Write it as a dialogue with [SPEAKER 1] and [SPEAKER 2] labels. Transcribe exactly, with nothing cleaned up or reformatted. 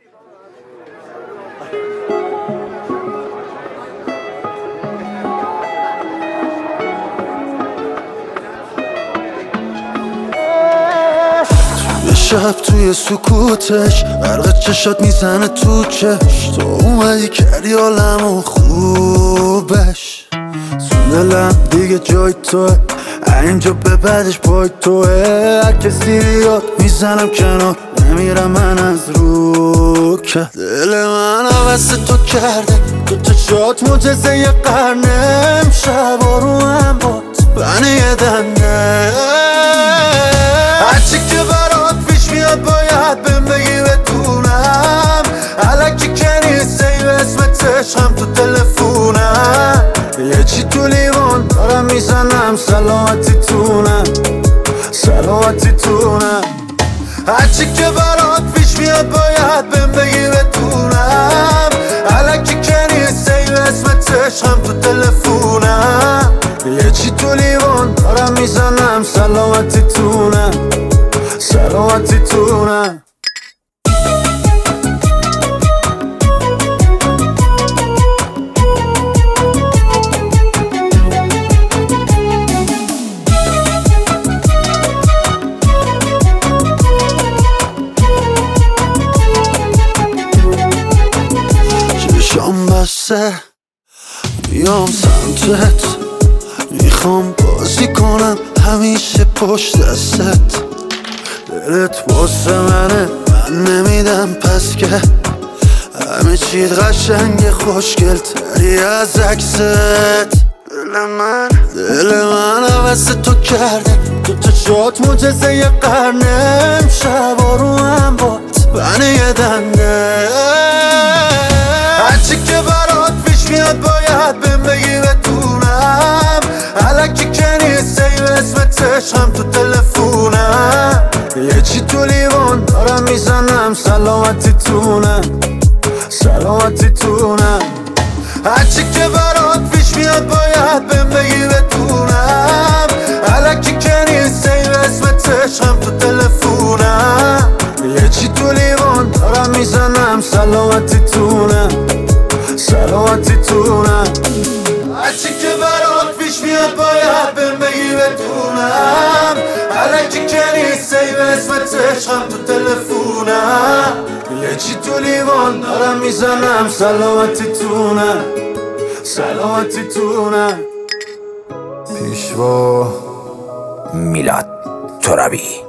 [SPEAKER 1] شب توی سکوتش برق چشات میزنه تو چش، تو اومدی کردی عالمو خوبش. تو دلم دیگه جای توه، اینجا به بعدش پای توه. هر کسی بیاد میزنم کنار، نمیرم من از رو که دل من عوض تو کرده. تو چشات معجزه یه قرنه، امشب رو هم باد بنه یه دنده. هرچی که برات پیش میاد باید بهم بگی بدونم. الکی که نیست سیو اسمت عشقم تو تلفونم. یه چی تو لیوان دارم میزنم، سلامتی تونم سلامتی تونم. هرچی که برات پیش میاد باید بهم بگی بدونم. الکی که نیست سیو اسمت عشقم تو تلفونم. یه چی تو لیوان دارم میزنم، سلامتی تونم سلامتی تونم. چشام بسته میام سمتت، میخوام بازی کنم همیشه پشت دستت. دلت واسه منه من نمیدم پس که، همه چیت قشنگ خوشگل تری از عکست. دل من دل من عوض تو کرده. تو چشات معجزه یه قرنه، امشب رو هم باد بنه یه دنده. هرچی که برات پیش میاد باید بهم بگی بدونم. الکی که نیست سیو اسمت عشقم تو تلفونم. یه چی تو لیوان دارم میزنم، سلامتی تونم سلامتی تونم. هرچی که برات پیش میاد باید بهم بگی بدونم. الکی که نیست سیو اسمت عشقم تو تلفونم. یه چی تو لیوان دارم میزنم، سلامتی تونم سلامتی تونم. هرچی که برات پیش میاد باید بهم بگی بدونم. الکی که نیست سیو اسمت عشقم تو تلفونم. یه چی تو لیوان دارم میزنم، سلامتی تونم سلامتی تونم.
[SPEAKER 2] پیشوا میلاد ترابی.